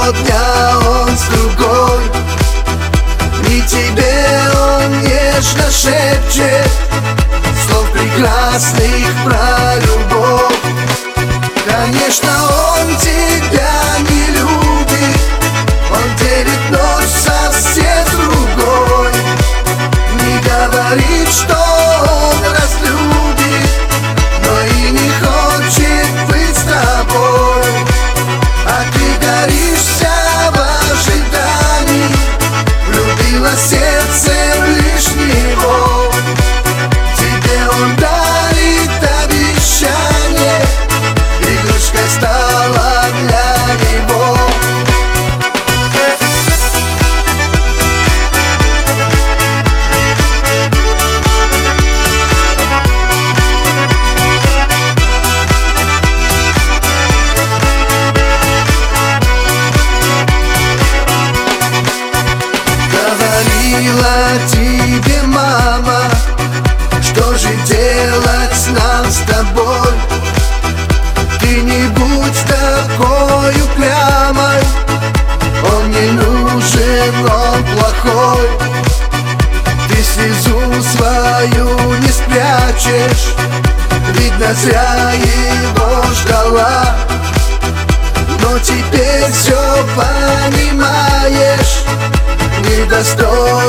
сегодня он с другой. И тебе он нежно шепчет слов прекрасных про любовь. Конечно, он тебя не любит, он делит ночь совсем другой. Не говорит, что он разлюбит, но и не хочет быть с тобой. А ты горишь вся в ожидании, влюбила сердце лишь него. Тебе он дарит обещание, игрушкой стала для него. Говорила тебе мама, что же делать нам с тобой? Ты не будь такой упрямой, он не нужен, он плохой. Ты слезу свою не спрячешь, видно, зря его ждала. Но теперь все понимаешь, недостоин